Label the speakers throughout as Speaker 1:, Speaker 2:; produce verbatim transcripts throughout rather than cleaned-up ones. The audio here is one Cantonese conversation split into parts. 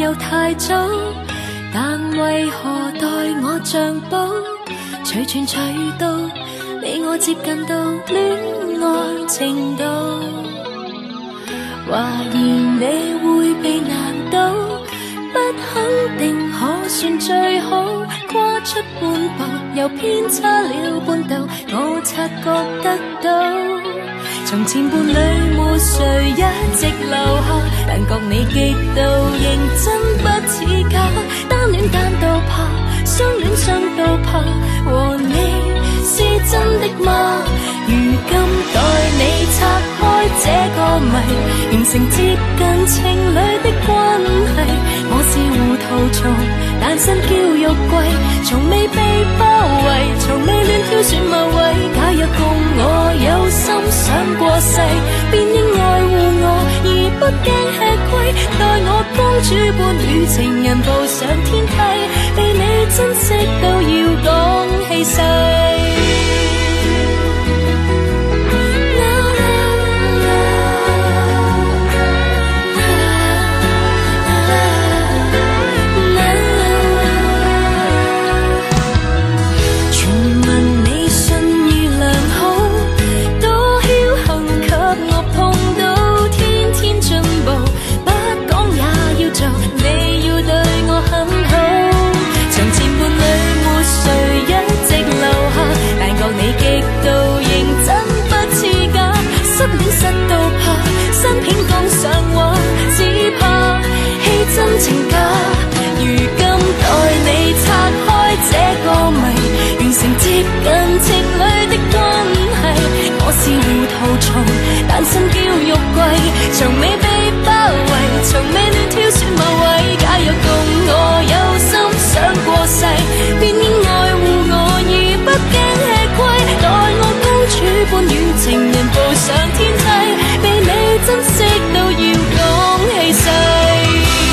Speaker 1: 又太早，但為何待我像寶？隨傳隨到，你我接近到戀愛程度。懷疑你會被難倒，不肯定可算最好。跨出半步，又偏差了半度，我察覺得到。從前伴侶沒誰一直留下，但覺你極度認真不似假。單戀單到怕，相戀相到怕，和你是真的嗎？如今待你拆開這個謎，完成接近情侶的關係。我是糊塗蟲，單身嬌肉貴，從未被包圍，從未亂挑選某位。假若共我有心想過世，便應愛護我而不驚吃虧。待我公主般與情人步上天梯，被你珍惜到要講氣勢。失到怕，新片講上畫，只怕戲真情假。如今待你拆開這個謎，完成接近情侶的關係。我是糊塗蟲，單身嬌肉貴，從未被包圍，從未亂挑選某位。假若共我有心想過世，便應愛護我而不驚吃虧。待我公主般與情人步上天梯，被你珍惜到要講氣勢。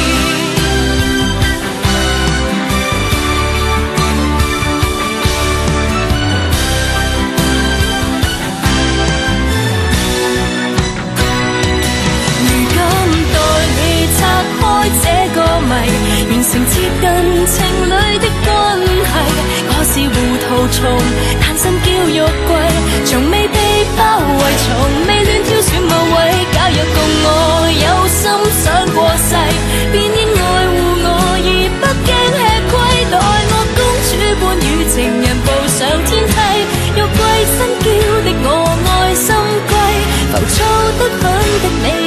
Speaker 1: 如今待你拆開這個謎，完成接近情侶的關係。我是糊塗蟲，單身嬌肉貴，從未被包圍，從未亂挑選某位。假若共我有心想過世，便應愛護我而不驚吃虧。待我公主般與情人步上天梯，肉貴新嬌的我愛心歸，浮躁得很的你